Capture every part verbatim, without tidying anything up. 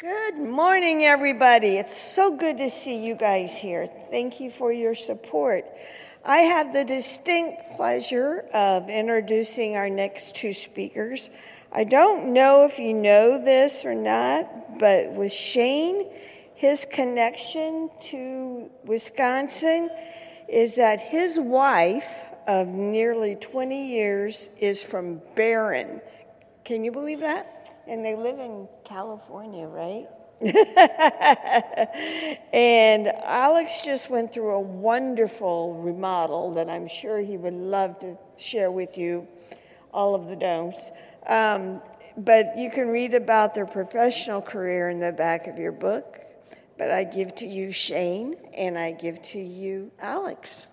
Good morning, everybody. It's so good to see you guys here. Thank you for your support. I have the distinct pleasure of introducing our next two speakers. I don't know if you know this or not, but with Shane, his connection to Wisconsin is that his wife of nearly twenty years is from Barron. Can you believe that? And they live in California, right? And Alex just went through a wonderful remodel that I'm sure he would love to share with you, all of the domes. Um, but you can read about their professional career in the back of your book. But I give to you Shane, and I give to you Alex.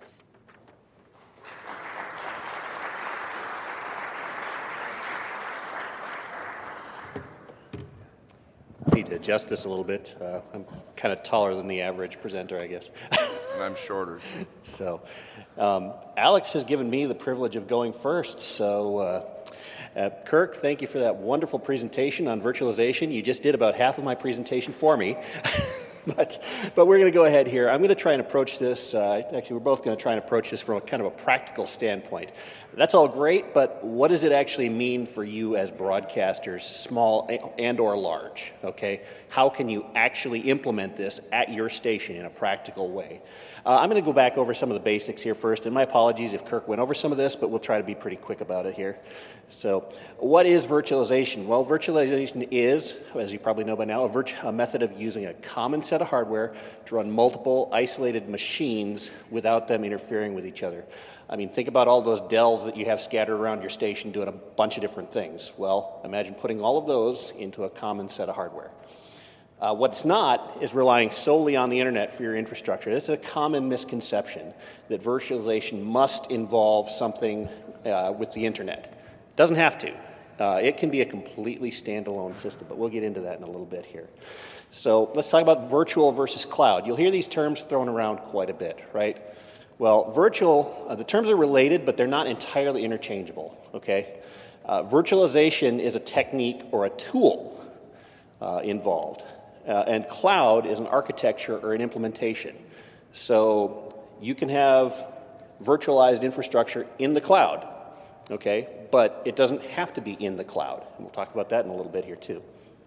I need to adjust this a little bit. Uh, I'm kind of taller than the average presenter, I guess. And I'm shorter. So, um, Alex has given me the privilege of going first. So, uh, uh, Kirk, thank you for that wonderful presentation on virtualization. You just did about half of my presentation for me. But, but we're going to go ahead here. I'm going to try and approach this, uh, actually we're both going to try and approach this from a kind of a practical standpoint. That's all great, but what does it actually mean for you as broadcasters, small and or large, okay? How can you actually implement this at your station in a practical way? Uh, I'm going to go back over some of the basics here first, and my apologies if Kirk went over some of this, but we'll try to be pretty quick about it here. So, what is virtualization? Well, virtualization is, as you probably know by now, a, virtu- a method of using a common set of hardware to run multiple isolated machines without them interfering with each other. I mean, think about all those Dells that you have scattered around your station doing a bunch of different things. Well, imagine putting all of those into a common set of hardware. Uh, what it's not is relying solely on the internet for your infrastructure. This is a common misconception that virtualization must involve something uh, with the internet. Doesn't have to. Uh, it can be a completely standalone system, but we'll get into that in a little bit here. So let's talk about virtual versus cloud. You'll hear these terms thrown around quite a bit, right? Well, virtual, uh, the terms are related, but they're not entirely interchangeable, okay? Uh, virtualization is a technique or a tool uh, involved. Uh, and cloud is an architecture or an implementation. So you can have virtualized infrastructure in the cloud, okay? But it doesn't have to be in the cloud. And we'll talk about that in a little bit here too.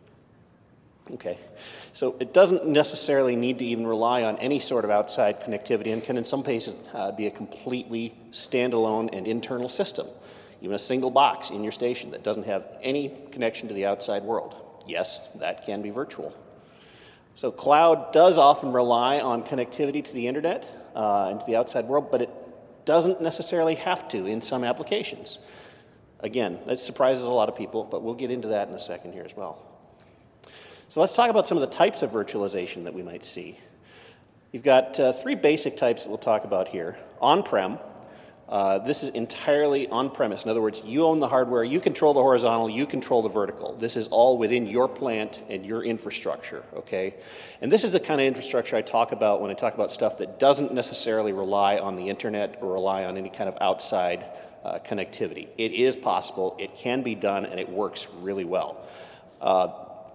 Okay, so it doesn't necessarily need to even rely on any sort of outside connectivity and can in some cases uh, be a completely standalone and internal system. Even a single box in your station that doesn't have any connection to the outside world. Yes, that can be virtual. So cloud does often rely on connectivity to the internet uh, and to the outside world, but it doesn't necessarily have to in some applications. Again, that surprises a lot of people, but we'll get into that in a second here as well. So let's talk about some of the types of virtualization that we might see. You've got uh, three basic types that we'll talk about here. On-prem, uh, this is entirely on-premise. In other words, you own the hardware, you control the horizontal, you control the vertical. This is all within your plant and your infrastructure, okay? And this is the kind of infrastructure I talk about when I talk about stuff that doesn't necessarily rely on the internet or rely on any kind of outside uh, connectivity. It is possible, it can be done, and it works really well. Uh,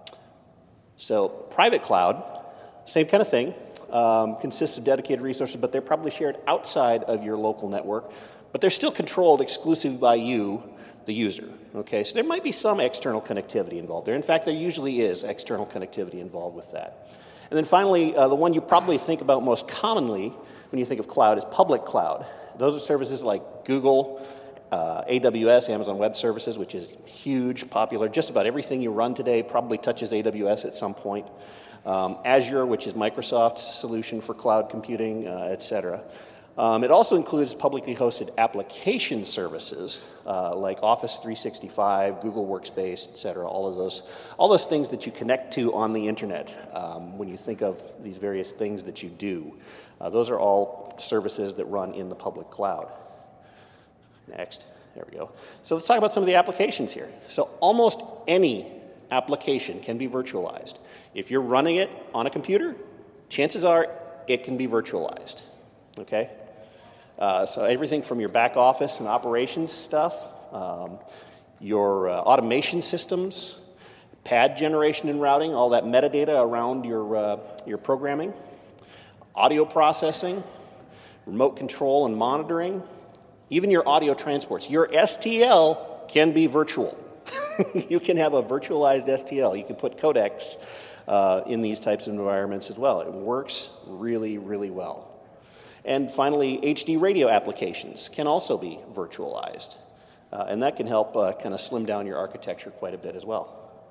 So private cloud, same kind of thing, um, consists of dedicated resources, but they're probably shared outside of your local network, but they're still controlled exclusively by you, the user, okay? So there might be some external connectivity involved there. In fact, there usually is external connectivity involved with that. And then finally, uh, the one you probably think about most commonly when you think of cloud is public cloud. Those are services like Google, Uh, A W S, Amazon Web Services, which is huge, popular. Just about everything you run today probably touches A W S at some point. Um, Azure, which is Microsoft's solution for cloud computing, uh, et cetera. Um, it also includes publicly hosted application services uh, like Office three sixty-five, Google Workspace, et cetera. All of those, all those things that you connect to on the internet um, when you think of these various things that you do. Uh, those are all services that run in the public cloud. Next, there we go. So let's talk about some of the applications here. So almost any application can be virtualized. If you're running it on a computer, chances are it can be virtualized, okay? Uh, so everything from your back office and operations stuff, um, your uh, automation systems, pad generation and routing, all that metadata around your, uh, your programming, audio processing, remote control and monitoring, even your audio transports. Your S T L can be virtual. You can have a virtualized S T L. You can put codecs uh, in these types of environments as well. It works really, really well. And finally, H D radio applications can also be virtualized. Uh, and that can help uh, kind of slim down your architecture quite a bit as well.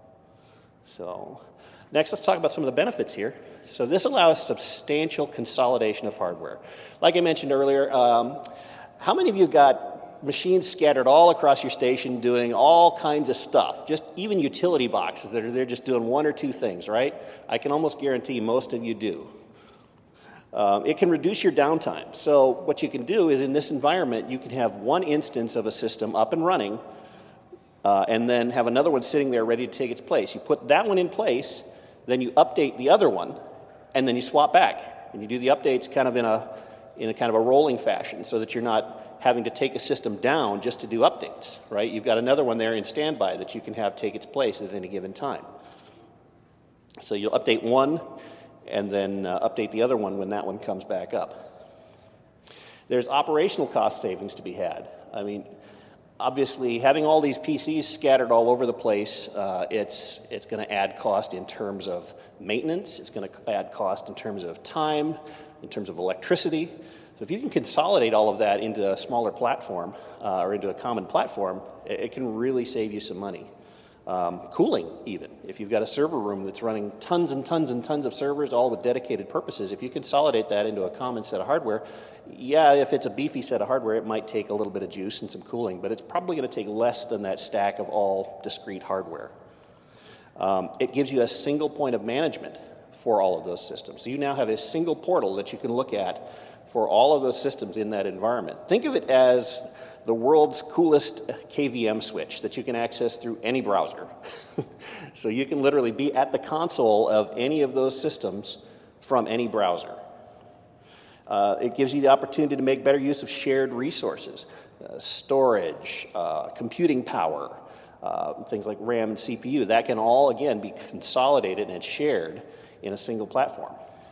So next, let's talk about some of the benefits here. So this allows substantial consolidation of hardware. Like I mentioned earlier, um, how many of you got machines scattered all across your station doing all kinds of stuff, just even utility boxes that are there just doing one or two things, right? I can almost guarantee most of you do. Um, it can reduce your downtime. So what you can do is in this environment, you can have one instance of a system up and running uh, and then have another one sitting there ready to take its place. You put that one in place, then you update the other one, and then you swap back. And you do the updates kind of in a, in a kind of a rolling fashion so that you're not having to take a system down just to do updates, right? You've got another one there in standby that you can have take its place at any given time. So you'll update one, and then uh, update the other one when that one comes back up. There's operational cost savings to be had. I mean, obviously, having all these P Cs scattered all over the place, uh, it's, it's going to add cost in terms of maintenance. It's going to add cost in terms of time, in terms of electricity. So if you can consolidate all of that into a smaller platform uh, or into a common platform, it, it can really save you some money. Um, cooling, even. If you've got a server room that's running tons and tons and tons of servers, all with dedicated purposes, if you consolidate that into a common set of hardware, yeah, if it's a beefy set of hardware, it might take a little bit of juice and some cooling, but it's probably going to take less than that stack of all discrete hardware. Um, it gives you a single point of management for all of those systems. So you now have a single portal that you can look at for all of those systems in that environment. Think of it as the world's coolest K V M switch that you can access through any browser. So you can literally be at the console of any of those systems from any browser. Uh, it gives you the opportunity to make better use of shared resources, uh, storage, uh, computing power, uh, things like RAM and C P U. That can all, again, be consolidated and shared in a single platform.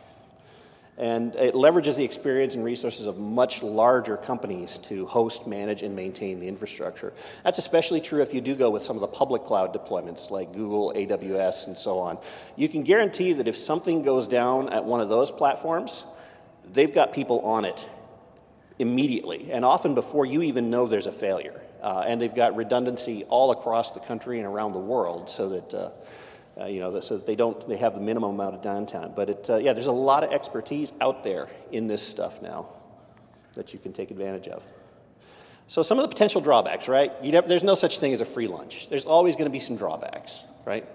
And it leverages the experience and resources of much larger companies to host, manage, and maintain the infrastructure. That's especially true if you do go with some of the public cloud deployments like Google, A W S, and so on. You can guarantee that if something goes down at one of those platforms, they've got people on it immediately, and often before you even know there's a failure. Uh, and they've got redundancy all across the country and around the world so that uh, Uh, you know, so that they don't, they have the minimum amount of downtime. But it, uh, yeah, there's a lot of expertise out there in this stuff now that you can take advantage of. So some of the potential drawbacks, right? You never, there's no such thing as a free lunch. There's always going to be some drawbacks, right?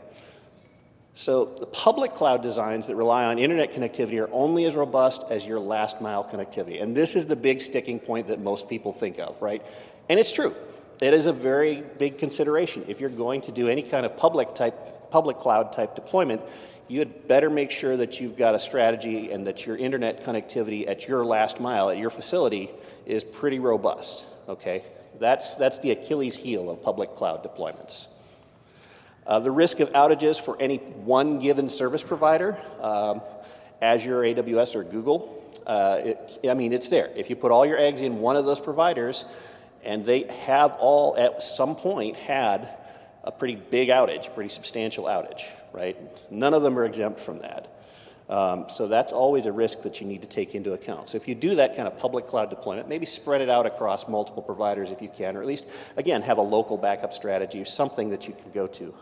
So the public cloud designs that rely on internet connectivity are only as robust as your last mile connectivity. And this is the big sticking point that most people think of, right? And it's true. It is a very big consideration. If you're going to do any kind of public type, public cloud type deployment, you'd better make sure that you've got a strategy and that your internet connectivity at your last mile, at your facility, is pretty robust, okay? That's, that's the Achilles heel of public cloud deployments. Uh, the risk of outages for any one given service provider, um, Azure, A W S, or Google, uh, it, I mean, it's there. If you put all your eggs in one of those providers, and they have all, at some point, had a pretty big outage, a pretty substantial outage, right? None of them are exempt from that. Um, so that's always a risk that you need to take into account. So if you do that kind of public cloud deployment, maybe spread it out across multiple providers if you can, or at least, again, have a local backup strategy or something that you can go to.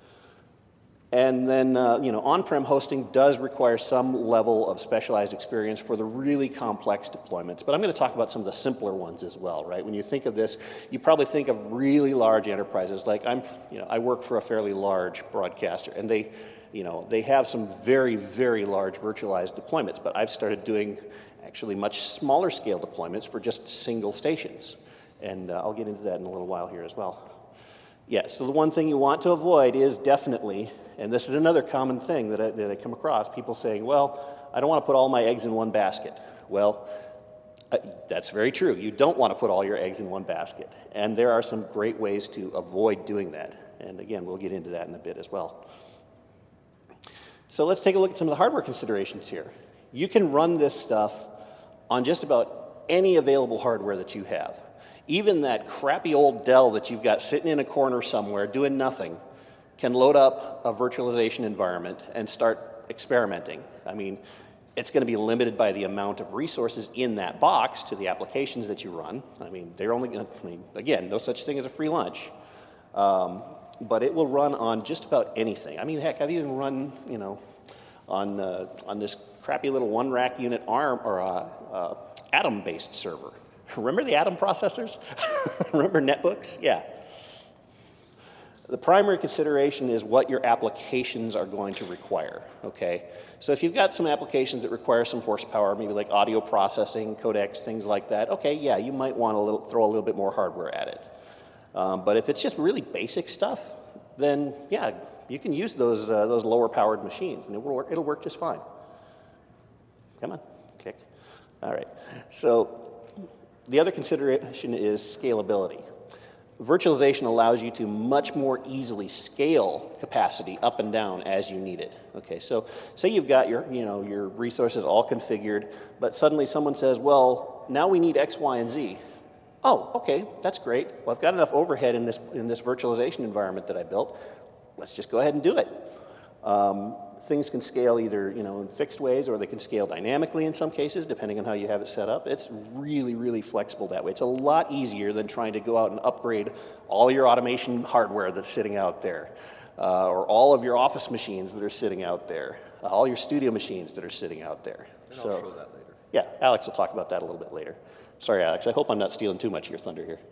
And then, uh, you know, on-prem hosting does require some level of specialized experience for the really complex deployments. But I'm going to talk about some of the simpler ones as well, right? When you think of this, you probably think of really large enterprises. Like I'm, you know, I work for a fairly large broadcaster, and they, you know, they have some very, very large virtualized deployments. But I've started doing actually much smaller scale deployments for just single stations, and uh, I'll get into that in a little while here as well. Yeah. So the one thing you want to avoid is definitely. And this is another common thing that I, that I come across, people saying, well, I don't want to put all my eggs in one basket. Well, uh, that's very true. You don't want to put all your eggs in one basket. And there are some great ways to avoid doing that. And again, we'll get into that in a bit as well. So let's take a look at some of the hardware considerations here. You can run this stuff on just about any available hardware that you have. Even that crappy old Dell that you've got sitting in a corner somewhere doing nothing can load up a virtualization environment and start experimenting. I mean, it's going to be limited by the amount of resources in that box to the applications that you run. I mean, they're only going to, I mean, again, no such thing as a free lunch. Um, but it will run on just about anything. I mean, heck, I've even run, you know, on uh, on this crappy little one rack unit ARM or uh, uh, Atom-based server. Remember the Atom processors? Remember netbooks? Yeah. The primary consideration is what your applications are going to require, okay? So if you've got some applications that require some horsepower, maybe like audio processing, codecs, things like that, okay, yeah, you might want to throw a little bit more hardware at it. Um, but if it's just really basic stuff, then yeah, you can use those uh, those lower powered machines, and it will work, it'll work just fine. Come on, click. All right. So the other consideration is scalability. Virtualization allows you to much more easily scale capacity up and down as you need it. Okay, so say you've got your, you know, your resources all configured, but suddenly someone says, well, now we need X, Y, and Z. Oh, okay, that's great. Well, I've got enough overhead in this in this virtualization environment that I built. Let's just go ahead and do it. Um, things can scale either, you know, in fixed ways, or they can scale dynamically in some cases, depending on how you have it set up. It's really, really flexible that way. It's a lot easier than trying to go out and upgrade all your automation hardware that's sitting out there, uh, or all of your office machines that are sitting out there, uh, all your studio machines that are sitting out there. And so, I'll show that later. Yeah, Alex will talk about that a little bit later. Sorry, Alex, I hope I'm not stealing too much of your thunder here.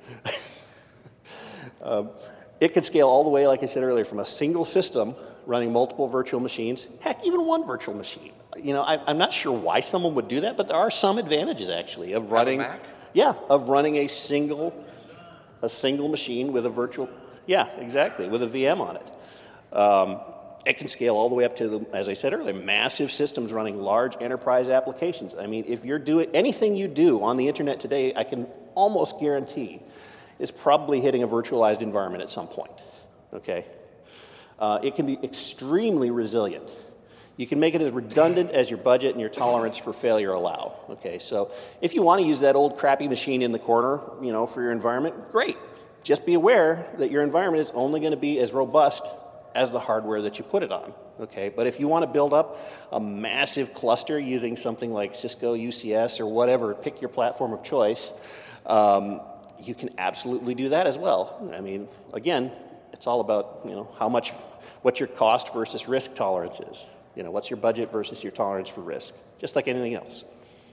um, it could scale all the way, like I said earlier, from a single system running multiple virtual machines, heck, even one virtual machine. You know, I, I'm not sure why someone would do that, but there are some advantages, actually, of running. Mac? Yeah, of running a single, a single machine with a virtual, yeah, exactly, with a V M on it. Um, it can scale all the way up to, the, as I said earlier, massive systems running large enterprise applications. I mean, if you're doing anything you do on the internet today, I can almost guarantee is probably hitting a virtualized environment at some point. Okay. Uh, it can be extremely resilient. You can make it as redundant as your budget and your tolerance for failure allow. Okay, so if you want to use that old crappy machine in the corner, you know, for your environment, great. Just be aware that your environment is only going to be as robust as the hardware that you put it on. Okay, but if you want to build up a massive cluster using something like Cisco, U C S, or whatever, pick your platform of choice, um, you can absolutely do that as well. I mean, again, it's all about, you know, how much, what your cost versus risk tolerance is. You know, what's your budget versus your tolerance for risk, just like anything else.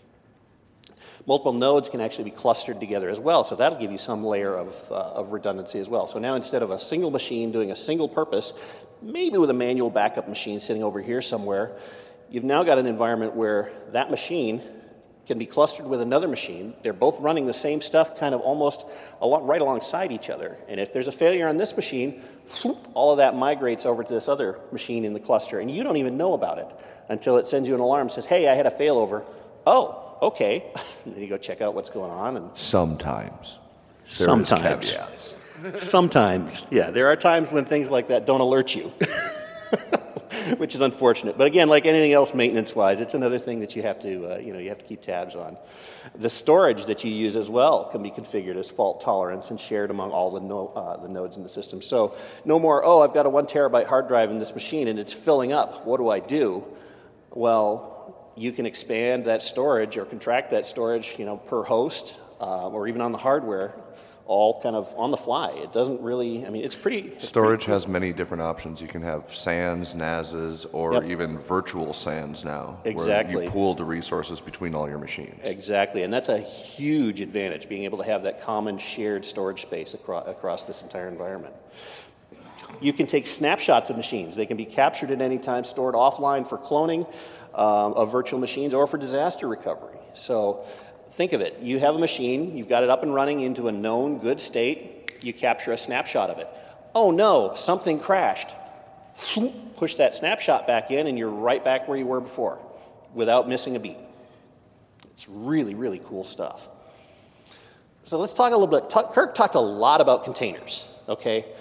Multiple nodes can actually be clustered together as well, so that'll give you some layer of, uh, of redundancy as well. So now instead of a single machine doing a single purpose, maybe with a manual backup machine sitting over here somewhere, you've now got an environment where that machine can be clustered with another machine. They're both running the same stuff kind of almost along, right alongside each other. And if there's a failure on this machine, all of that migrates over to this other machine in the cluster, and you don't even know about it until it sends you an alarm and says, hey, I had a failover. Oh, okay. And then you go check out what's going on. And Sometimes. Sometimes. Caveats. Sometimes. Yeah, there are times when things like that don't alert you. Which is unfortunate. But again, like anything else maintenance-wise, it's another thing that you have to, uh, you know, you have to keep tabs on. The storage that you use as well can be configured as fault tolerance and shared among all the, no, uh, the nodes in the system. So no more, oh, I've got a one terabyte hard drive in this machine and it's filling up. What do I do? Well, you can expand that storage or contract that storage, you know, per host uh, or even on the hardware, all kind of on the fly. It doesn't really, I mean, it's pretty... It's Storage pretty has many different options. You can have S A Ns, N A Ss, or Yep. even virtual S A Ns now. Exactly. Where you pool the resources between all your machines. Exactly, and that's a huge advantage, being able to have that common shared storage space across, across this entire environment. You can take snapshots of machines. They can be captured at any time, stored offline for cloning um, of virtual machines or for disaster recovery. So think of it. You have a machine, you've got it up and running into a known good state, you capture a snapshot of it. Oh no, something crashed. Push that snapshot back in and you're right back where you were before without missing a beat. It's really, really cool stuff. So let's talk a little bit. Kirk talked a lot about containers, okay?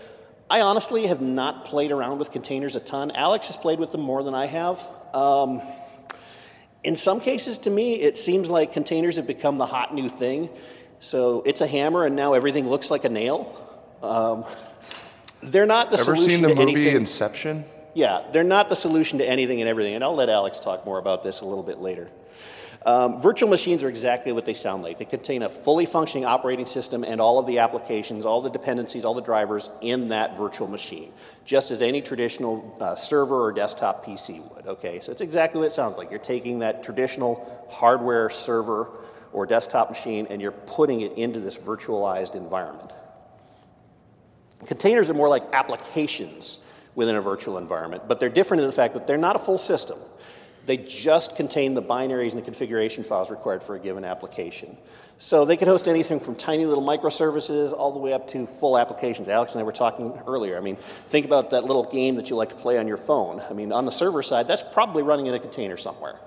I honestly have not played around with containers a ton. Alex has played with them more than I have. Um, in some cases, to me, it seems like containers have become the hot new thing. So it's a hammer, and now everything looks like a nail. Um, they're not the Ever solution seen the to movie anything. Inception? Yeah, they're not the solution to anything and everything, and I'll let Alex talk more about this a little bit later. Um, virtual machines are exactly what they sound like. They contain a fully functioning operating system and all of the applications, all the dependencies, all the drivers in that virtual machine, just as any traditional uh, server or desktop P C would, okay? So it's exactly what it sounds like. You're taking that traditional hardware server or desktop machine and you're putting it into this virtualized environment. Containers are more like applications within a virtual environment, but they're different in the fact that they're not a full system. They just contain the binaries and the configuration files required for a given application. So they can host anything from tiny little microservices all the way up to full applications. Alex and I were talking earlier. I mean, think about that little game that you like to play on your phone. I mean, on the server side, that's probably running in a container somewhere.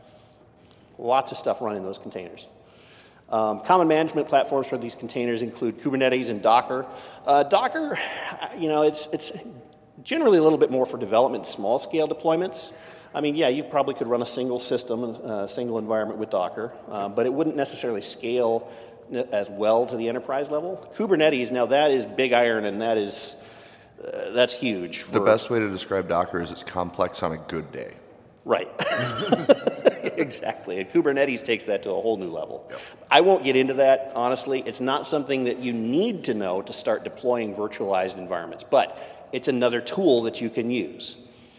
Lots of stuff running in those containers. Um, common management platforms for these containers include Kubernetes and Docker. Uh, Docker, you know, it's, it's generally a little bit more for development, small-scale deployments. I mean, yeah, you probably could run a single system, a single environment with Docker, uh, but it wouldn't necessarily scale as well to the enterprise level. Kubernetes, now that is big iron, and that is, uh, that's huge. For, The best way to describe Docker is it's complex on a good day. Right. Exactly. And Kubernetes takes that to a whole new level. Yep. I won't get into that, honestly. It's not something that you need to know to start deploying virtualized environments, but it's another tool that you can use.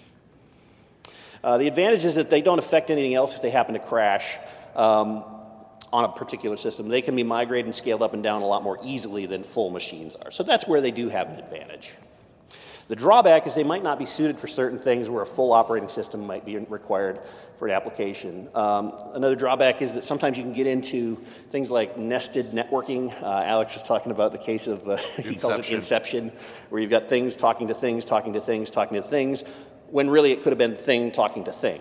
Uh, the advantage is that they don't affect anything else if they happen to crash um, on a particular system. They can be migrated and scaled up and down a lot more easily than full machines are. So that's where they do have an advantage. The drawback is they might not be suited for certain things where a full operating system might be required for an application. Um, another drawback is that sometimes you can get into things like nested networking. Uh, Alex was talking about the case of, uh, he calls it Inception, where you've got things talking to things, talking to things, talking to things, when really it could have been thing talking to thing.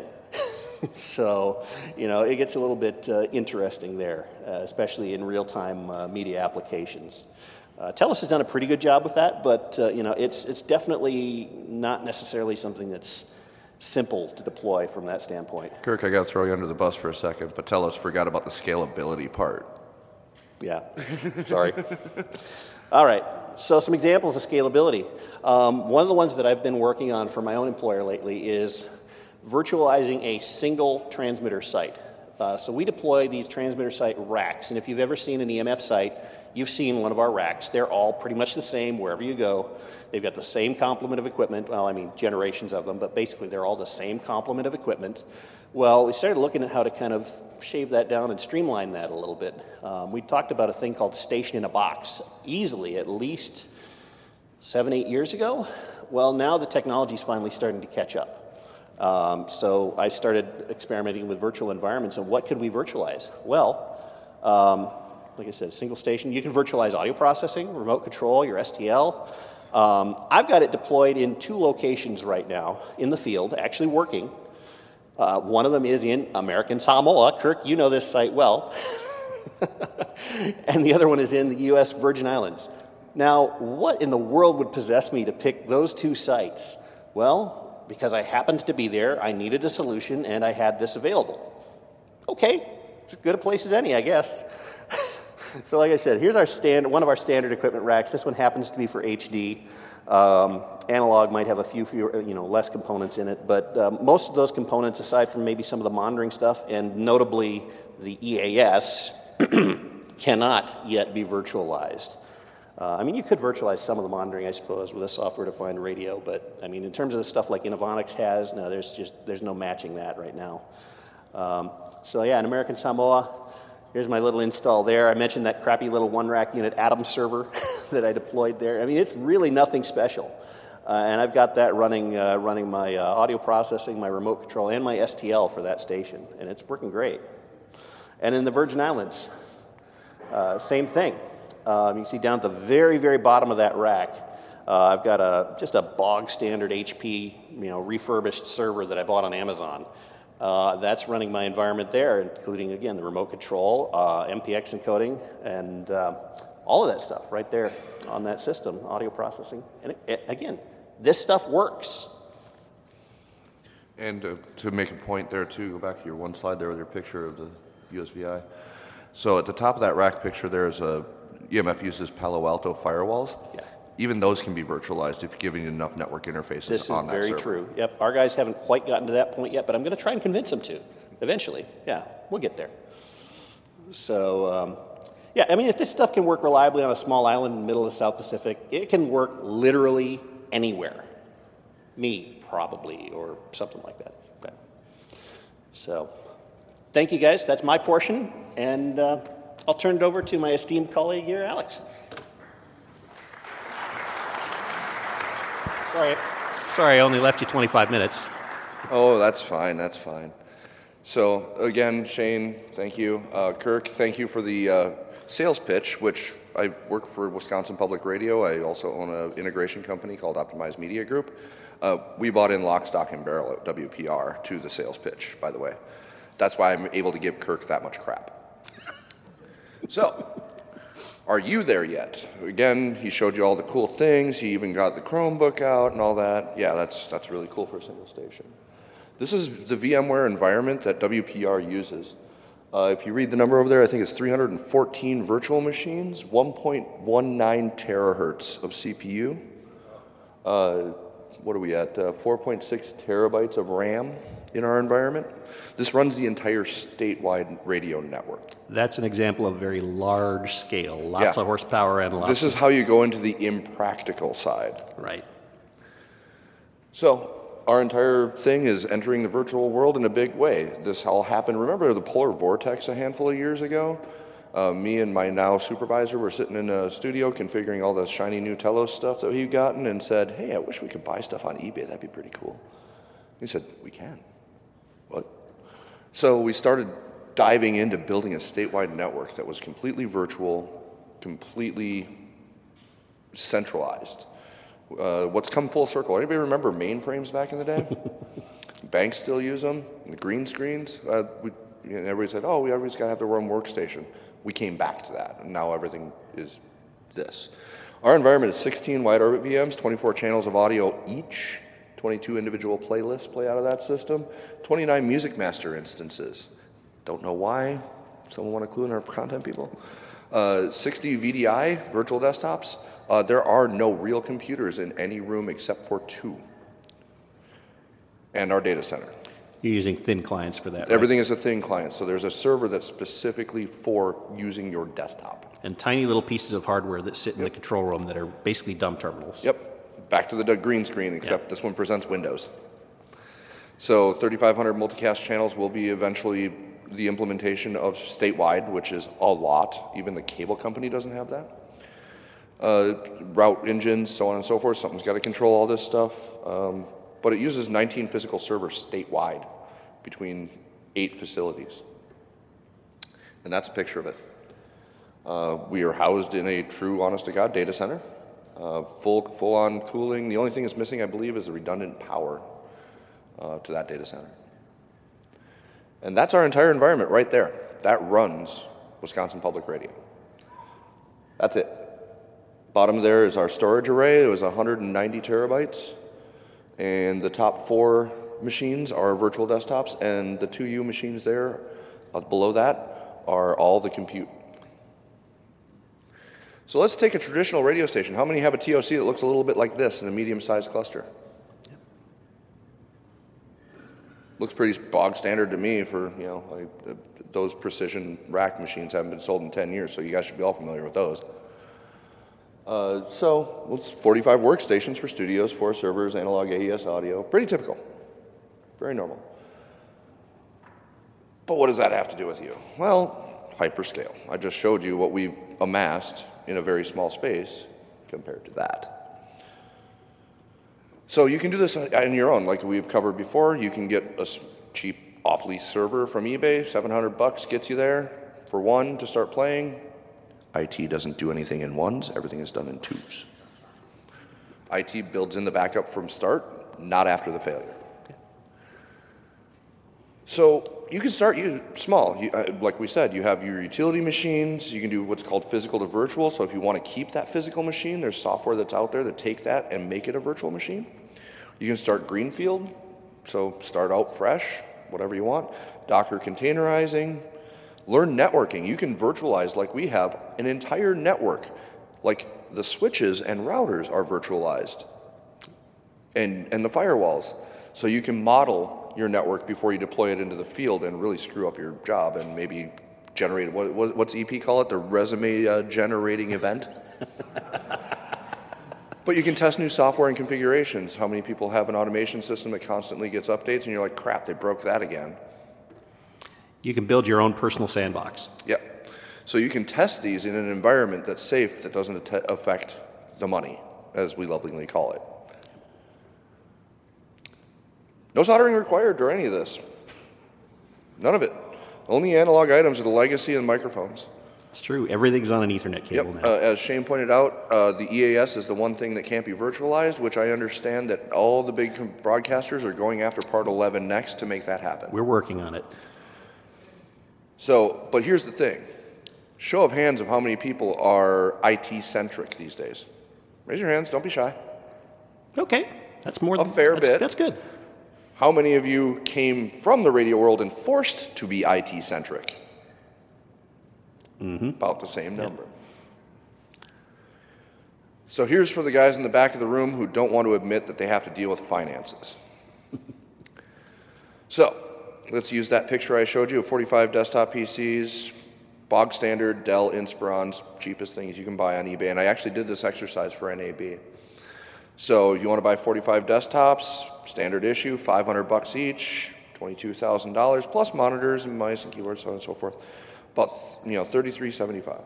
So, you know, it gets a little bit uh, interesting there, uh, especially in real-time uh, media applications. Uh, TELUS has done a pretty good job with that, but, uh, you know, it's, it's definitely not necessarily something that's simple to deploy from that standpoint. Kirk, I got to throw you under the bus for a second, but TELUS forgot about the scalability part. Yeah, sorry. All right, so some examples of scalability. Um, one of the ones that I've been working on for my own employer lately is virtualizing a single transmitter site. Uh, so we deploy these transmitter site racks, and if you've ever seen an E M F site, you've seen one of our racks. They're all pretty much the same wherever you go. They've got the same complement of equipment. Well, I mean, generations of them, but basically they're all the same complement of equipment. Well, we started looking at how to kind of shave that down and streamline that a little bit. Um, we talked about a thing called Station in a Box, easily at least seven, eight years ago. Well, now the technology's finally starting to catch up. Um, so I started experimenting with virtual environments and what could we virtualize? Well, um, like I said, single station. You can virtualize audio processing, remote control, your S T L. Um, I've got it deployed in two locations right now in the field, actually working. Uh, one of them is in American Samoa. Kirk, you know this site well. And the other one is in the U S Virgin Islands. Now, what in the world would possess me to pick those two sites? Well, because I happened to be there, I needed a solution, and I had this available. Okay, it's as good a place as any, I guess. So like I said, here's our stand, one of our standard equipment racks. This one happens to be for H D. Um, analog might have a few, fewer, you know, less components in it, but um, most of those components, aside from maybe some of the monitoring stuff, and notably the E A S, cannot yet be virtualized. Uh, I mean, you could virtualize some of the monitoring, I suppose, with a software-defined radio, but I mean, in terms of the stuff like Innovonics has, no, there's just there's no matching that right now. Um, so yeah, in American Samoa, here's my little install there. I mentioned that crappy little one-rack unit Atom server that I deployed there. I mean, it's really nothing special. Uh, and I've got that running uh, running my uh, audio processing, my remote control, and my S T L for that station. And it's working great. And in the Virgin Islands, uh, same thing. Um, you can see down at the very, very bottom of that rack, uh, I've got a just a bog standard H P, you know, refurbished server that I bought on Amazon. Uh, that's running my environment there, including, again, the remote control, uh, M P X encoding, and uh, all of that stuff right there on that system, audio processing. And it, it, again, this stuff works. And uh, to make a point there too, go back to your one slide there with your picture of the U S V I. So at the top of that rack picture, there's a E M F uses Palo Alto firewalls. Yeah. Even those can be virtualized if you're giving enough network interfaces This is on that very server. true. Yep, our guys haven't quite gotten to that point yet, but I'm going to try and convince them to eventually. Yeah, we'll get there. So, um, yeah, I mean, if this stuff can work reliably on a small island in the middle of the South Pacific, it can work literally anywhere. Me, probably, or something like that. Okay. So, thank you guys. That's my portion, and uh, I'll turn it over to my esteemed colleague here, Alex. Sorry, sorry, I only left you twenty-five minutes. Oh, that's fine, that's fine. So again, Shane, thank you. Uh, Kirk, thank you for the uh, sales pitch, which I work for Wisconsin Public Radio. I also own an integration company called Optimized Media Group. Uh, we bought in lock, stock, and barrel at W P R to the sales pitch, by the way. That's why I'm able to give Kirk that much crap. So, are you there yet? Again, he showed you all the cool things. He even got the Chromebook out and all that. Yeah, that's that's really cool for a single station. This is the VMware environment that W P R uses. Uh, if you read the number over there, I think it's three hundred fourteen virtual machines, one point one nine terahertz of C P U. Uh, what are we at? Uh, four point six terabytes of RAM in our environment. This runs the entire statewide radio network. That's an example of very large scale, lots Yeah. of horsepower and lots This is of... how you go into the impractical side. Right. So, our entire thing is entering the virtual world in a big way. This all happened, remember the polar vortex a handful of years ago? Uh, me and my now supervisor were sitting in a studio configuring all the shiny new Telos stuff that he'd gotten and said, hey, I wish we could buy stuff on eBay, that'd be pretty cool. He said, we can. What? So we started diving into building a statewide network that was completely virtual, completely centralized. Uh, what's come full circle? Anybody remember mainframes back in the day? Banks still use them. The green screens. Uh, we, you know, everybody said, "Oh, we everybody's got to have their own workstation." We came back to that, and now everything is this. Our environment is sixteen wide orbit V Ms, twenty-four channels of audio each, twenty-two individual playlists play out of that system, twenty-nine Music Master instances. Don't know why. Someone want a clue in our content people? Uh, sixty V D I virtual desktops. Uh, there are no real computers in any room except for two. And our data center. You're using thin clients for that, right? Everything is a thin client, so there's a server that's specifically for using your desktop. And tiny little pieces of hardware that sit in the control room that are basically dumb terminals. Yep, back to the green screen, except yep. This one presents Windows. So thirty-five hundred multicast channels will be eventually the implementation of statewide, which is a lot. Even the cable company doesn't have that. Uh, route engines, so on and so forth. Something's got to control all this stuff. Um, but it uses nineteen physical servers statewide between eight facilities. And that's a picture of it. Uh, we are housed in a true, honest-to-God data center. Uh, full, full-on cooling. The only thing that's missing, I believe, is the redundant power uh, to that data center. And that's our entire environment right there. That runs Wisconsin Public Radio. That's it. Bottom there is our storage array. It was one hundred ninety terabytes. And the top four machines are virtual desktops, and the two U machines there uh, below that are all the compute. So let's take a traditional radio station. How many have a T O C that looks a little bit like this in a medium-sized cluster? Yep. Looks pretty bog standard to me for, you know, like, uh, those precision rack machines haven't been sold in ten years, so you guys should be all familiar with those. Uh, so, well, it's forty-five workstations for studios, four servers, analog A E S audio. Pretty typical. Very normal. But what does that have to do with you? Well, hyperscale. I just showed you what we've amassed in a very small space compared to that. So you can do this on your own, like we've covered before. You can get a cheap off-lease server from eBay. seven hundred bucks gets you there for one to start playing. I T doesn't do anything in ones, everything is done in twos. I T builds in the backup from start, not after the failure. So you can start you small. You, uh, like we said, you have your utility machines. You can do what's called physical to virtual. So if you want to keep that physical machine, there's software that's out there that take that and make it a virtual machine. You can start greenfield. So start out fresh, whatever you want. Docker containerizing. Learn networking. You can virtualize, like we have, an entire network. Like the switches and routers are virtualized. And, and the firewalls. So you can model your network before you deploy it into the field and really screw up your job and maybe generate, what, what, what's E P call it? The resume uh, generating event? But you can test new software and configurations. How many people have an automation system that constantly gets updates and you're like, crap, they broke that again. You can build your own personal sandbox. Yep. So you can test these in an environment that's safe, that doesn't att- affect the money, as we lovingly call it. No soldering required or any of this. None of it. Only analog items are the legacy and microphones. It's true. Everything's on an Ethernet cable Yep. now. Uh, as Shane pointed out, uh, the E A S is the one thing that can't be virtualized, which I understand that all the big com- broadcasters are going after Part eleven next to make that happen. We're working on it. So, but here's the thing. Show of hands of how many people are I T-centric these days. Raise your hands. Don't be shy. Okay. That's more than A fair that's, bit. That's good. How many of you came from the radio world and forced to be I T-centric? Mm-hmm. About the same number. Yep. So here's for the guys in the back of the room who don't want to admit that they have to deal with finances. So let's use that picture I showed you of forty-five desktop P Cs, bog standard Dell Inspirons, cheapest things you can buy on eBay. And I actually did this exercise for N A B. So if you want to buy forty-five desktops, standard issue, five hundred bucks each, twenty-two thousand dollars, plus monitors and mice and keyboards, so on and so forth. About, you know, thirty-three seventy-five.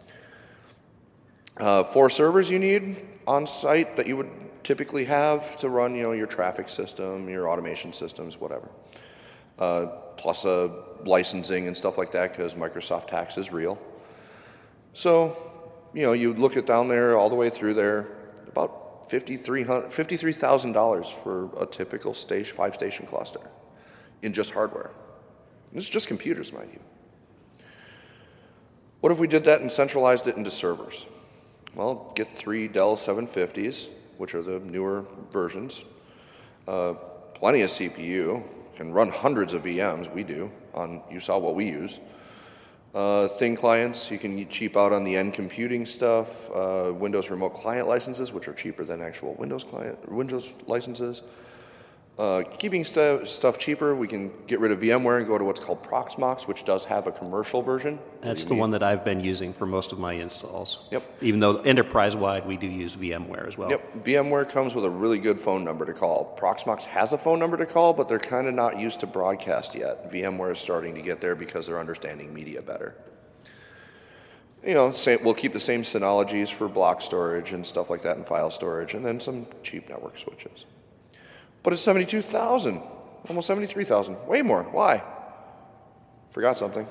Uh, four servers you need on site that you would typically have to run, you know, your traffic system, your automation systems, whatever. Uh, plus uh, licensing and stuff like that, because Microsoft tax is real. So, you know, you look at down there all the way through there, about fifty-three thousand dollars for a typical station, five-station cluster in just hardware. This is just computers, mind you. What if we did that and centralized it into servers? Well, get three Dell seven fifties, which are the newer versions, uh, plenty of C P U, can run hundreds of V Ms, we do, on, you saw what we use. Uh, thin clients, you can cheap out on the end computing stuff, uh, Windows remote client licenses, which are cheaper than actual Windows client, Windows licenses. Uh, keeping st- stuff cheaper, we can get rid of VMware and go to what's called Proxmox, which does have a commercial version. That's the one that I've been using for most of my installs. Yep. Even though enterprise-wide, we do use VMware as well. Yep. VMware comes with a really good phone number to call. Proxmox has a phone number to call, but they're kind of not used to broadcast yet. VMware is starting to get there because they're understanding media better. You know, same, we'll keep the same Synologies for block storage and stuff like that and file storage, and then some cheap network switches. But it's seventy-two thousand, almost seventy-three thousand, way more. Why? Forgot something.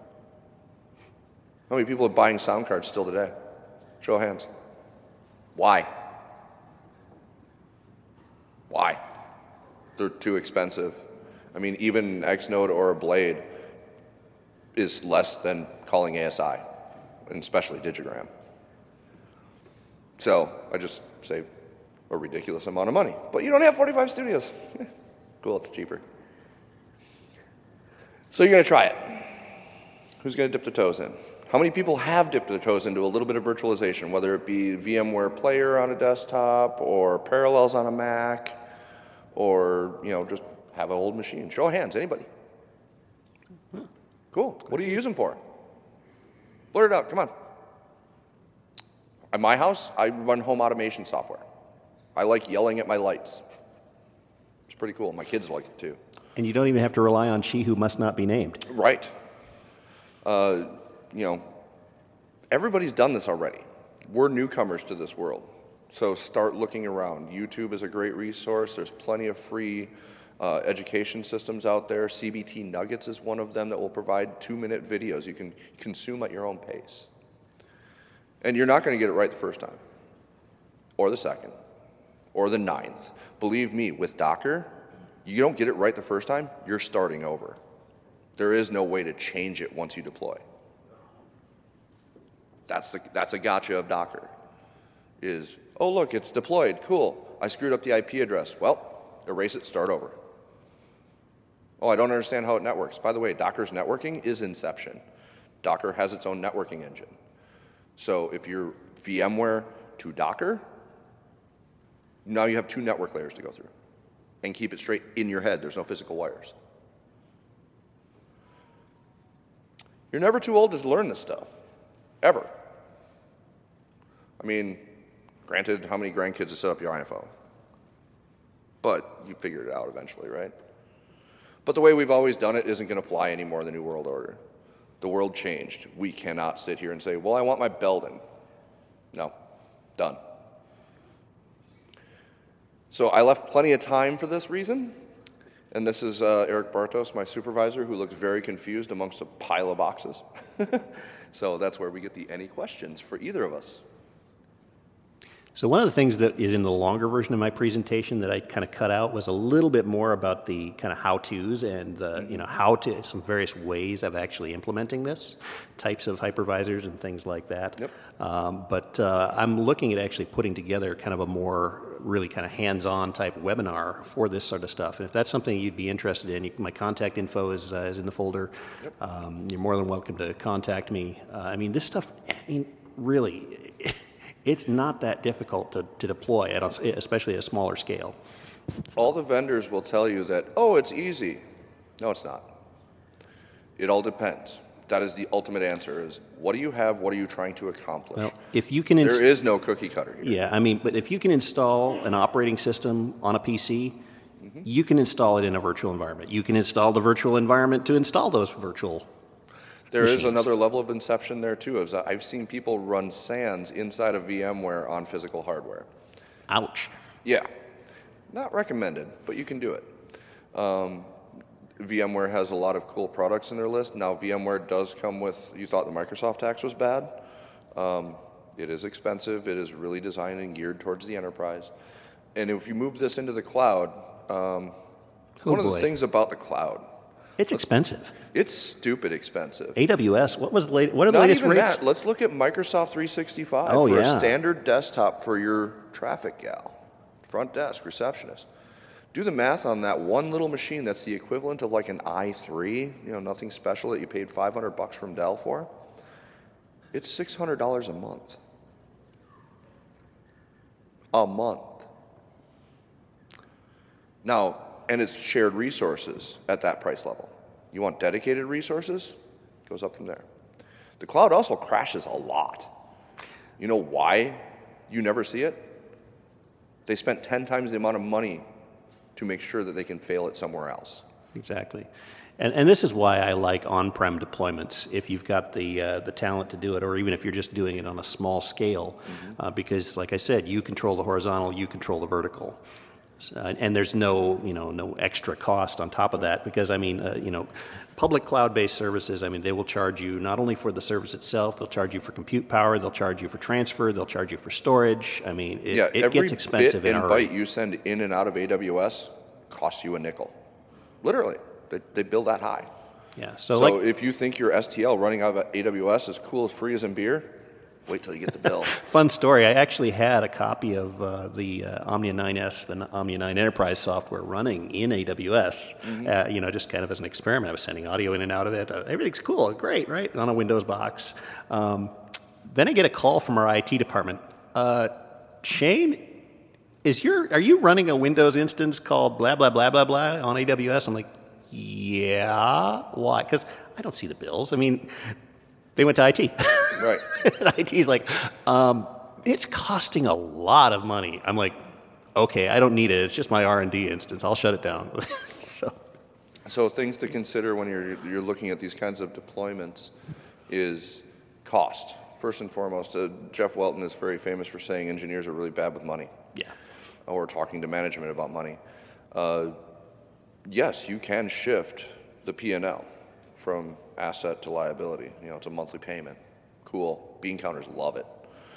How many people are buying sound cards still today? Show of hands. Why? Why? They're too expensive. I mean, even Xnode or a Blade is less than calling A S I, and especially Digigram. So I just say, a ridiculous amount of money. But you don't have forty-five studios. Cool, it's cheaper. So you're going to try it. Who's going to dip their toes in? How many people have dipped their toes into a little bit of virtualization, whether it be VMware Player on a desktop or Parallels on a Mac or, you know, just have an old machine? Show of hands, anybody? Cool. What do you use them for? Blurt it out, come on. At my house, I run home automation software. I like yelling at my lights. It's pretty cool. My kids like it too. And you don't even have to rely on she who must not be named. Right. Uh, you know, everybody's done this already. We're newcomers to this world. So start looking around. YouTube is a great resource. There's plenty of free uh, education systems out there. C B T Nuggets is one of them that will provide two-minute videos you can consume at your own pace. And you're not going to get it right the first time, or the second, or the ninth. Believe me, with Docker, you don't get it right the first time, you're starting over. There is no way to change it once you deploy. That's the that's a gotcha of Docker. Is, oh look, it's deployed, cool. I screwed up the I P address. Well, erase it, start over. Oh, I don't understand how it networks. By the way, Docker's networking is Inception. Docker has its own networking engine. So if you're VMware to Docker, now you have two network layers to go through. And keep it straight in your head. There's no physical wires. You're never too old to learn this stuff, ever. I mean, granted, how many grandkids to set up your iPhone? But you figured it out eventually, right? But the way we've always done it isn't going to fly anymore in the New World Order. The world changed. We cannot sit here and say, well, I want my Belden. No, done. So I left plenty of time for this reason. And this is uh, Eric Bartos, my supervisor, who looks very confused amongst a pile of boxes. So that's where we get the any questions for either of us. So one of the things that is in the longer version of my presentation that I kind of cut out was a little bit more about the kind of how-tos and the, you know, how to, some various ways of actually implementing this, types of hypervisors and things like that. Yep. Um, but uh, I'm looking at actually putting together kind of a more really kind of hands-on type webinar for this sort of stuff. And if that's something you'd be interested in, you, my contact info is, uh, is in the folder. Yep. Um, you're more than welcome to contact me. Uh, I mean, this stuff, I mean, really, it's not that difficult to, to deploy, at a, especially at a smaller scale. All the vendors will tell you that, oh, it's easy. No, it's not. It all depends. That is the ultimate answer is, what do you have, what are you trying to accomplish? Well, if you can ins- there is no cookie cutter here. Yeah, I mean, but if you can install an operating system on a P C, mm-hmm. you can install it in a virtual environment. You can install the virtual environment to install those virtual There machines. is another level of inception there too. Is I've seen people run SANs inside of VMware on physical hardware. Ouch. Yeah, not recommended, but you can do it. Um, VMware has a lot of cool products in their list. Now VMware does come with, you thought the Microsoft tax was bad. Um, it is expensive. It is really designed and geared towards the enterprise. And if you move this into the cloud, um, Oh, one of the boy. things about the cloud, It's expensive. it's stupid expensive. A W S, what was the late, what are the Not latest even rates? that. Let's look at Microsoft three sixty-five Oh, for yeah. a standard desktop for your traffic gal, front desk, receptionist. Do the math on that one little machine that's the equivalent of like an i three, you know, nothing special that you paid five hundred bucks from Dell for. It's six hundred dollars a month. A month. Now, and it's shared resources at that price level. You want dedicated resources? It goes up from there. The cloud also crashes a lot. You know why you never see it? They spent ten times the amount of money to make sure that they can fail it somewhere else. Exactly. And, and this is why I like on-prem deployments, if you've got the uh, the talent to do it, or even if you're just doing it on a small scale, mm-hmm. uh, because, like I said, you control the horizontal, you control the vertical. Uh, and there's no, you know, no extra cost on top of that, because, I mean, uh, you know, public cloud-based services, I mean, they will charge you not only for the service itself, they'll charge you for compute power, they'll charge you for transfer, they'll charge you for storage. I mean, it, yeah, it every gets expensive bit in and a hurry. byte you send in and out of A W S costs you a nickel. Literally, they, they bill that high. Yeah, so, So, like, if you think your S T L running out of A W S is cool as free as in beer, wait till you get the bill. fun story, I actually had a copy of uh, the uh, Omnia nine S, the Omnia nine Enterprise software running in A W S, mm-hmm. uh, you know, just kind of as an experiment. I was sending audio in and out of it. Uh, everything's cool, great, right, on a Windows box. Um, then I get a call from our I T department. Uh, Shane, is your are you running a Windows instance called blah, blah, blah, blah, blah on A W S? I'm like, yeah, why? Because I don't see the bills. I mean, they went to I T. Right. And I T's like, um, it's costing a lot of money. I'm like, okay, I don't need it. It's just my R and D instance. I'll shut it down. so. So things to consider when you're you're looking at these kinds of deployments is cost. First and foremost, uh, Jeff Welton is very famous for saying engineers are really bad with money. Yeah. Or talking to management about money. Uh, yes, you can shift the P and L from asset to liability. You know, it's a monthly payment. Cool. Bean counters love it.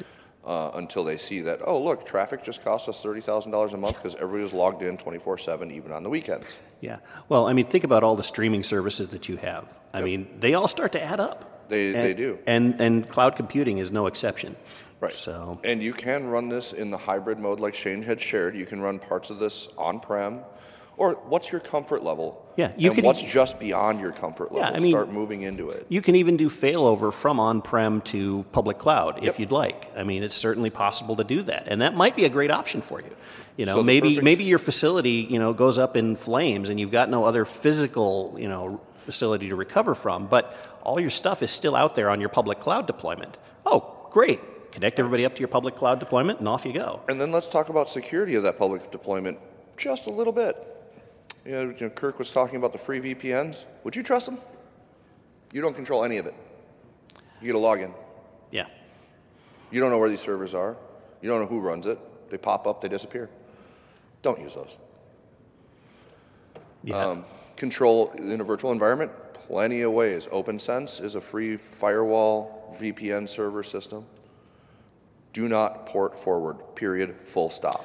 uh, until they see that, oh, look, traffic just cost us thirty thousand dollars a month because everybody was logged in twenty-four seven, even on the weekends. Yeah. Well, I mean, think about all the streaming services that you have. I Yep. mean, they all start to add up. They, and, they do. And, and cloud computing is no exception. Right. So, And you can run this in the hybrid mode like Shane had shared. You can run parts of this on-prem. Or what's your comfort level? Yeah, you and can- what's just beyond your comfort level? I mean- Start moving into it. you can even do failover from on-prem to public cloud if Yep. you'd like. I mean, it's certainly possible to do that, and that might be a great option for you. You know, So the maybe perfect- maybe your facility, you know, goes up in flames, and you've got no other physical, you know, facility to recover from, but all your stuff is still out there on your public cloud deployment. Oh, great! Connect everybody up to your public cloud deployment, and off you go. And then let's talk about security of that public deployment just a little bit. You know, you know, Kirk was talking about the free V P Ns. Would you trust them? You don't control any of it. You get a login. Yeah. You don't know where these servers are. You don't know who runs it. They pop up, they disappear. Don't use those. Yeah. Um, control in a virtual environment, plenty of ways. OpenSense is a free firewall V P N server system. Do not port forward, period, full stop.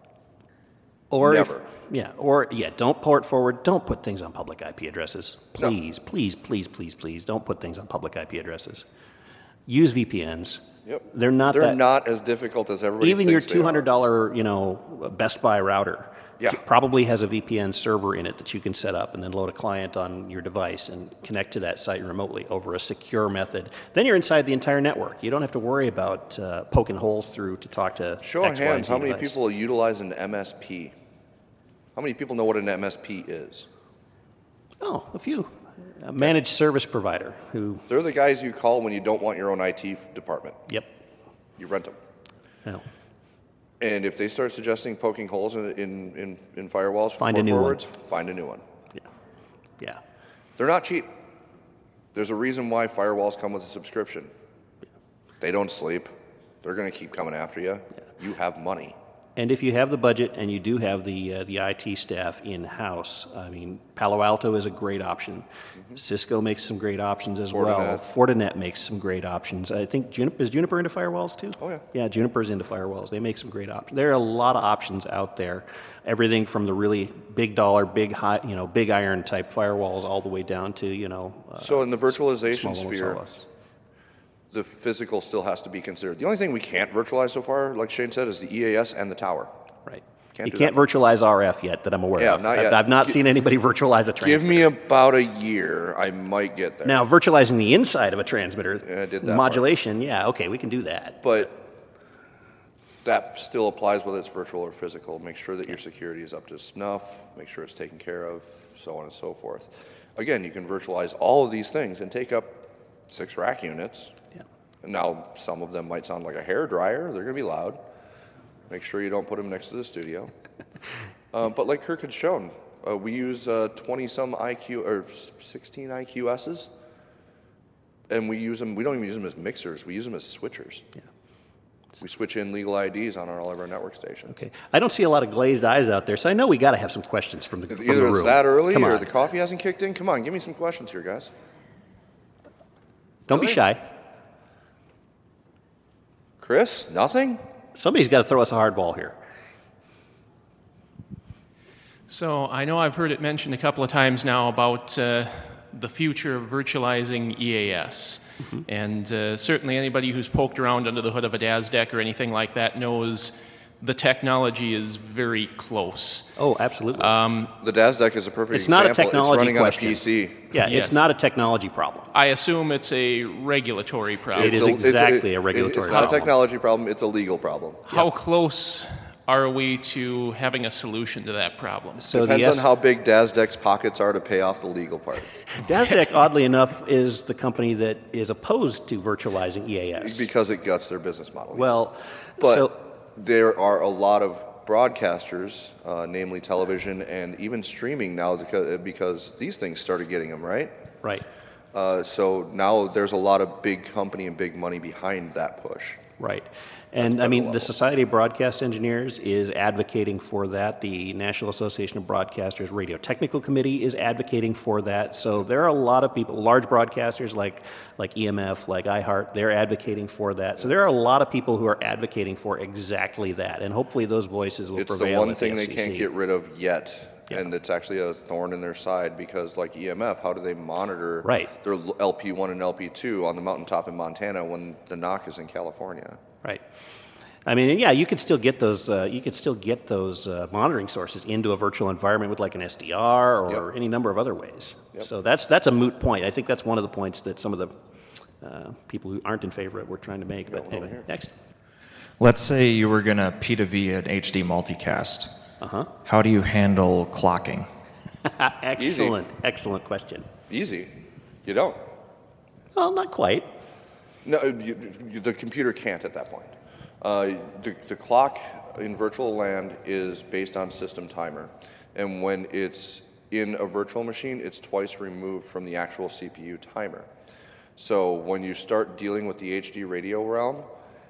Or Never. If, yeah, or yeah, don't port forward. Don't put things on public I P addresses. Please, please, please, please, please, don't put things on public I P addresses. Use V P Ns. Yep. They're not They're that. not as difficult as everybody even your thinks they two are. hundred dollar, you know, Best Buy router. Yeah. Probably has a V P N server in it that you can set up and then load a client on your device and connect to that site remotely over a secure method. Then you're inside the entire network. You don't have to worry about uh, poking holes through to talk to Show of X, Y, and hands, Z how many device. people utilize an M S P? How many people know what an M S P is? Oh, a few. A managed service provider who, They're the guys you call when you don't want your own I T department. yep. You rent them. No. And if they start suggesting poking holes in in, in, in firewalls, Find for a new one. forwards, find a new one. Yeah. Yeah. They're not cheap. There's a reason why firewalls come with a subscription. They don't sleep. They're going to keep coming after you. You have money. And if you have the budget and you do have the uh, the I T staff in-house, I mean, Palo Alto is a great option. Mm-hmm. Cisco makes some great options as well. Fortinet. Fortinet makes some great options. I think Juniper, is Juniper into firewalls too? Oh, yeah. Yeah, Juniper's into firewalls. They make some great options. There are a lot of options out there. Everything from the really big dollar, big high, you know, big iron type firewalls all the way down to, you know, uh, So in the virtualization small little sphere, solos. the physical still has to be considered. The only thing we can't virtualize so far, like Shane said, is the E A S and the tower. Right. Can't you do can't that. virtualize R F yet that I'm aware Yeah, of. not I've, yet. I've not Gi- seen anybody virtualize a transmitter. Give me about a year, I might get there. Now, virtualizing the inside of a transmitter, Yeah, I did that modulation, yeah, okay, we can do that. But that still applies whether it's virtual or physical. Make sure that your security is up to snuff, make sure it's taken care of, so on and so forth. Again, you can virtualize all of these things and take up six rack units. Yeah. Now, some of them might sound like a hair dryer. They're going to be loud. Make sure you don't put them next to the studio. uh, but like Kirk had shown, uh, we use uh, twenty-some I Q or sixteen I Q S's, and we use them. We don't even use them as mixers. We use them as switchers. Yeah. We switch in legal I Ds on our, all of our network stations. Okay. I don't see a lot of glazed eyes out there, so I know we got to have some questions from the, from the Either room. it's that early Come or on. the coffee hasn't kicked in. Come on, give me some questions here, guys. Don't be Really? shy. Chris, nothing? Somebody's got to throw us a hard ball here. So I know I've heard it mentioned a couple of times now about uh, the future of virtualizing E A S. Mm-hmm. And uh, certainly anybody who's poked around under the hood of a D A S deck or anything like that knows the technology is very close. Oh, absolutely. The D A S deck is a perfect It's not a example. technology It's running question. on a P C. yeah, yes. it's not a technology problem. I assume it's a regulatory problem. It is It's a- it's exactly a it- regulatory It's not problem. a technology problem, it's a legal problem. How close are we to having a solution to that problem? So Depends the S- on how big D A S deck's pockets are to pay off the legal part. D A S deck, oddly enough, is the company that is opposed to virtualizing E A S. Because it guts their business model. Well, But so there are a lot of broadcasters, uh, namely television and even streaming now, because, because these things started getting them, right? right. Uh, so now there's a lot of big company and big money behind that push. Right. And I mean, the Society of Broadcast Engineers is advocating for that. The National Association of Broadcasters Radio Technical Committee is advocating for that. So there are a lot of people, large broadcasters like, like E M F, like iHeart, they're advocating for that. So there are a lot of people who are advocating for exactly that. And hopefully those voices will It's prevail. the one at thing the they F C C. can't get rid of yet. Yeah. And it's actually a thorn in their side because, like E M F, how do they monitor Right. their L P one and L P two on the mountaintop in Montana when the knock is in California? Right. I mean, yeah, you could still get those. Uh, you could still get those uh, monitoring sources into a virtual environment with like an S D R or Yep. any number of other ways. Yep. So that's that's a moot point. I think that's one of the points that some of the uh, people who aren't in favor of it were trying to make. But one over anyway, here. next. Let's say you were going to P to V an H D multicast. Uh-huh. How do you handle clocking? Excellent, excellent question. Easy. You don't. Well, not quite. No, you, you, the computer can't at that point. Uh, the, the clock in virtual land is based on system timer. And when it's in a virtual machine, it's twice removed from the actual C P U timer. So when you start dealing with the H D radio realm,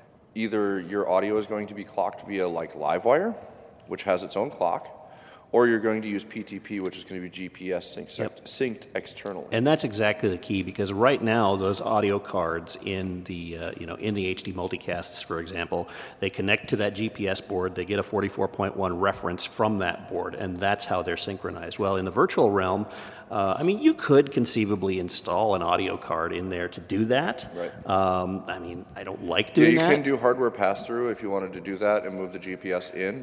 either your audio is going to be clocked via like Livewire, which has its own clock, or you're going to use P T P, which is going to be G P S synced, Yep. synced externally. And that's exactly the key, because right now those audio cards in the uh, you know in the H D multicasts, for example, they connect to that G P S board. They get a forty-four point one reference from that board, and that's how they're synchronized. Well, in the virtual realm, uh, I mean, you could conceivably install an audio card in there to do that. Right. Um, I mean, I don't like Yeah, doing you that. can do hardware pass-through if you wanted to do that and move the G P S in.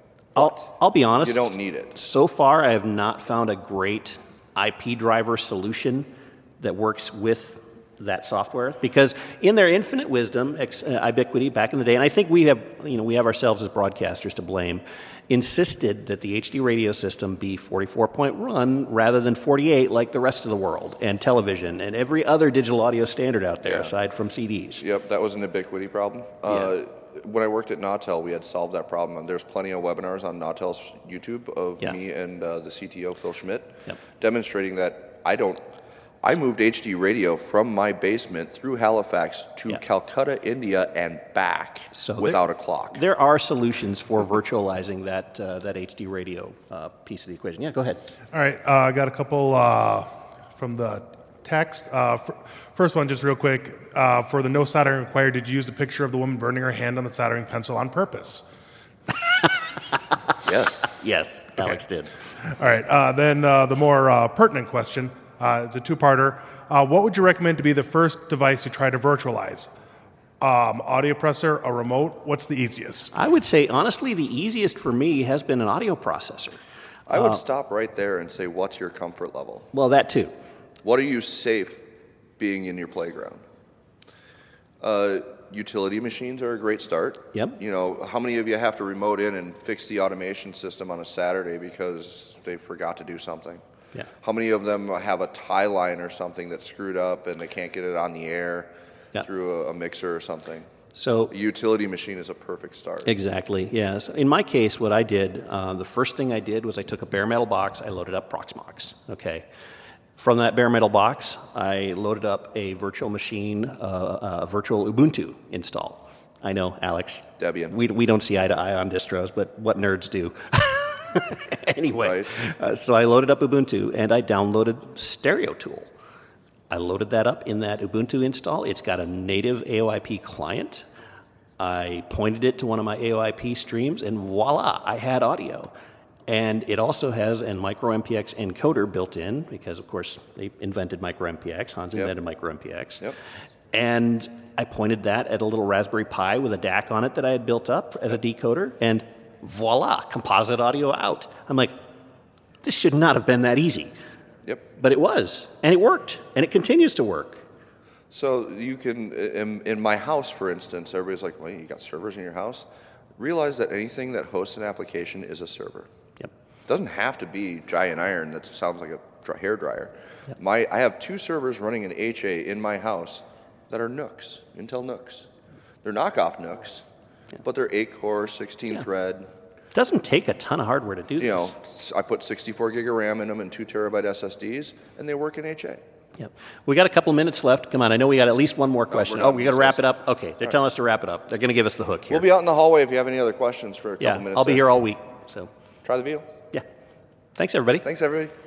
I'll, I'll be honest. You don't need it. So far, I have not found a great I P driver solution that works with that software, because in their infinite wisdom, ex, uh, Ubiquity back in the day, and I think we have, you know, we have ourselves as broadcasters to blame, insisted that the H D radio system be forty-four point one rather than forty-eight like the rest of the world, and television, and every other digital audio standard out there Yeah. aside from C Ds. Yep, that was an Ubiquity problem. Uh, when I worked at Nautel, we had solved that problem. And there's plenty of webinars on Nautel's YouTube of Yeah. me and uh, the C T O, Phil Schmidt, Yep. demonstrating that I don't. I moved H D radio from my basement through Halifax to Yeah. Calcutta, India, and back So without there- a clock. There are solutions for virtualizing that uh, that H D radio uh, piece of the equation. Yeah, go ahead. All right, uh, I got a couple uh, from the text. Uh, f- first one, just real quick. Uh, for the no soldering required, did you use the picture of the woman burning her hand on the soldering pencil on purpose? Yes. Yes, Alex did. All right, uh, then uh, the more uh, pertinent question, uh, it's a two-parter. Uh, what would you recommend to be the first device you try to virtualize? Um, audio processor, a remote? What's the easiest? I would say, honestly, the easiest for me has been an audio processor. I Uh, would stop right there and say, what's your comfort level? Well, that too. What are you safe being in your playground? Uh, utility machines are a great start. Yep. You know, how many of you have to remote in and fix the automation system on a Saturday because they forgot to do something? Yeah. How many of them have a tie line or something that's screwed up and they can't get it on the air Yeah. through a, a mixer or something? So A utility machine is a perfect start. exactly, yes. In my case, what I did, uh, the first thing I did was I took a bare metal box, I loaded up Proxmox, okay? From that bare metal box, I loaded up a virtual machine, uh, a virtual Ubuntu install. I know, Alex. Debian. We, we don't see eye to eye on distros, but what nerds do. Anyway, Right. uh, so I loaded up Ubuntu and I downloaded Stereo Tool. I loaded that up in that Ubuntu install. It's got a native A O I P client. I pointed it to one of my A O I P streams, and voila, I had audio. And it also has a micro M P X encoder built in, because, of course, they invented micro M P X. Hans Yep. invented micro M P X. Yep. And I pointed that at a little Raspberry Pi with a D A C on it that I had built up as a decoder, and voila, composite audio out. I'm like, this should not have been that easy. Yep. But it was, and it worked, and it continues to work. So you can, in, in my house, for instance, everybody's like, well, you got servers in your house? Realize that anything that hosts an application is a server. Yep. It doesn't have to be giant iron that sounds like a dry- hair dryer. My, I have two servers running an H A in my house that are Nooks, Intel Nooks. They're knockoff Nooks, but they're eight core, sixteen Yeah. thread. Doesn't take a ton of hardware to do this. You know, I put sixty-four gig of RAM in them and two terabyte S S Ds, and they work in H A. Yep. We got a couple minutes left. Come on, I know we got at least one more question. we're Oh, done. we got to wrap it up? Okay, they're telling us to wrap it up. They're going to give us the hook here. We'll be out in the hallway if you have any other questions for a couple yeah, minutes. I'll be there. here all week, so, Try the Vito. yeah. Thanks, everybody. Thanks, everybody.